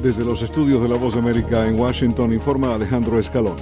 Desde los estudios de La Voz de América en Washington, informa Alejandro Escalón.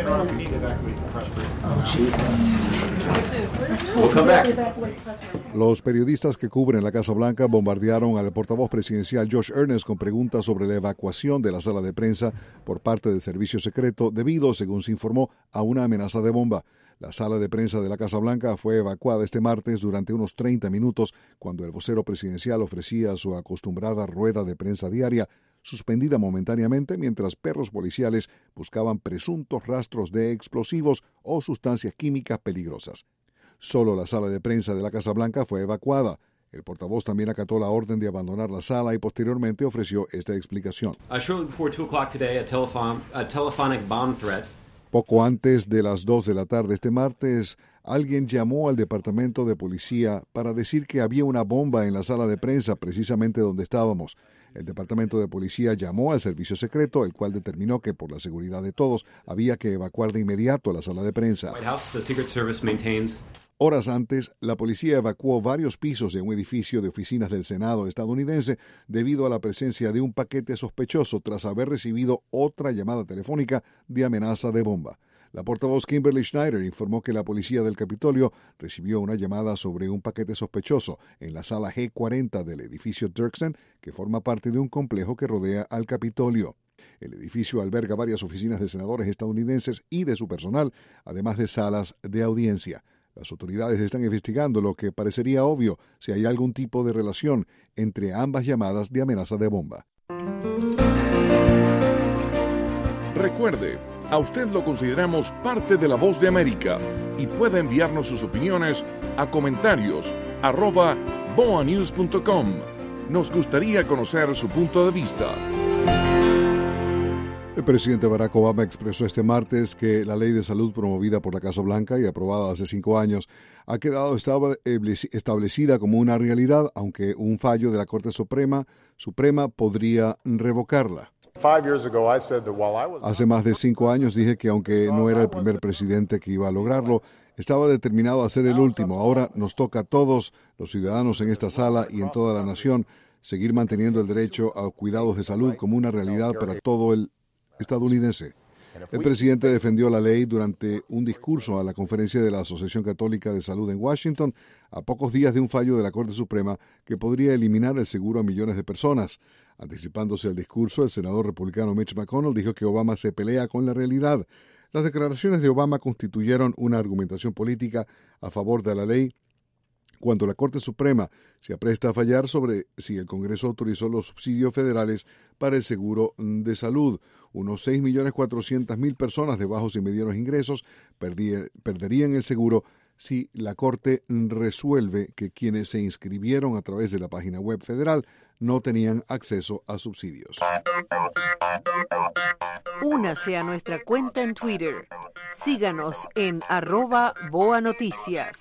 Los periodistas que cubren la Casa Blanca bombardearon al portavoz presidencial Josh Earnest con preguntas sobre la evacuación de la sala de prensa por parte del servicio secreto debido, según se informó, a una amenaza de bomba. La sala de prensa de la Casa Blanca fue evacuada este martes durante unos 30 minutos cuando el vocero presidencial ofrecía su acostumbrada rueda de prensa diaria, suspendida momentáneamente mientras perros policiales buscaban presuntos rastros de explosivos o sustancias químicas peligrosas. Solo la sala de prensa de la Casa Blanca fue evacuada. El portavoz también acató la orden de abandonar la sala y posteriormente ofreció esta explicación. Shortly before 2 o'clock today, a telephonic bomb threat. Poco antes de las 2 de la tarde este martes, alguien llamó al departamento de policía para decir que había una bomba en la sala de prensa precisamente donde estábamos. El departamento de policía llamó al servicio secreto, el cual determinó que por la seguridad de todos había que evacuar de inmediato la sala de prensa. Horas antes, la policía evacuó varios pisos de un edificio de oficinas del Senado estadounidense debido a la presencia de un paquete sospechoso tras haber recibido otra llamada telefónica de amenaza de bomba. La portavoz Kimberly Schneider informó que la policía del Capitolio recibió una llamada sobre un paquete sospechoso en la sala G40 del edificio Dirksen, que forma parte de un complejo que rodea al Capitolio. El edificio alberga varias oficinas de senadores estadounidenses y de su personal, además de salas de audiencia. Las autoridades están investigando lo que parecería obvio si hay algún tipo de relación entre ambas llamadas de amenaza de bomba. Recuerde, a usted lo consideramos parte de La Voz de América y puede enviarnos sus opiniones a comentarios@boanews.com. Nos gustaría conocer su punto de vista. El presidente Barack Obama expresó este martes que la ley de salud promovida por la Casa Blanca y aprobada hace 5 años ha quedado establecida como una realidad, aunque un fallo de la Corte Suprema podría revocarla. Hace más de 5 años dije que aunque no era el primer presidente que iba a lograrlo, estaba determinado a ser el último. Ahora nos toca a todos los ciudadanos en esta sala y en toda la nación seguir manteniendo el derecho a cuidados de salud como una realidad para todo el estadounidense. El presidente defendió la ley durante un discurso a la conferencia de la Asociación Católica de Salud en Washington, a pocos días de un fallo de la Corte Suprema que podría eliminar el seguro a millones de personas. Anticipándose al discurso, el senador republicano Mitch McConnell dijo que Obama se pelea con la realidad. Las declaraciones de Obama constituyeron una argumentación política a favor de la ley cuando la Corte Suprema se apresta a fallar sobre si el Congreso autorizó los subsidios federales para el seguro de salud. Unos 6.400.000 personas de bajos y medianos ingresos perderían el seguro si la Corte resuelve que quienes se inscribieron a través de la página web federal no tenían acceso a subsidios. Únase a nuestra cuenta en Twitter. Síganos en @BoaNoticias.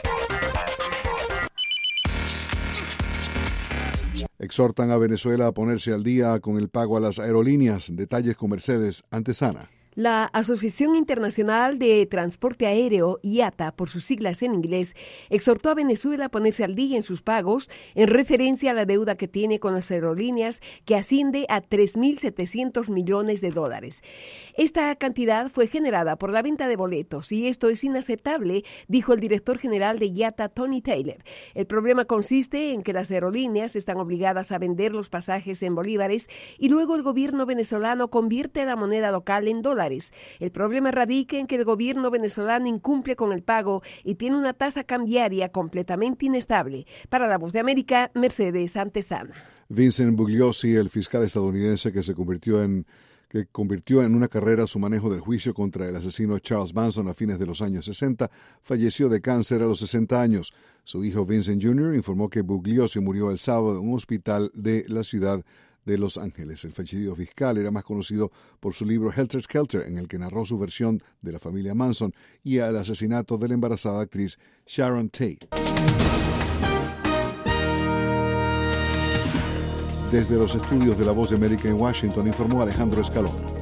Exhortan a Venezuela a ponerse al día con el pago a las aerolíneas. Detalles con Mercedes Antesana. La Asociación Internacional de Transporte Aéreo, IATA, por sus siglas en inglés, exhortó a Venezuela a ponerse al día en sus pagos en referencia a la deuda que tiene con las aerolíneas, que asciende a $3.700 millones. Esta cantidad fue generada por la venta de boletos y esto es inaceptable, dijo el director general de IATA, Tony Taylor. El problema consiste en que las aerolíneas están obligadas a vender los pasajes en bolívares y luego el gobierno venezolano convierte la moneda local en dólares. El problema radica en que el gobierno venezolano incumple con el pago y tiene una tasa cambiaria completamente inestable. Para La Voz de América, Mercedes Antesana. Vincent Bugliosi, el fiscal estadounidense que convirtió en una carrera su manejo del juicio contra el asesino Charles Manson a fines de los años 60, falleció de cáncer a los 60 años. Su hijo Vincent Jr. informó que Bugliosi murió el sábado en un hospital de la ciudad de Los Ángeles. El fallecido fiscal era más conocido por su libro Helter Skelter, en el que narró su versión de la familia Manson y el asesinato de la embarazada actriz Sharon Tate. Desde los estudios de La Voz de América en Washington, informó Alejandro Escalón.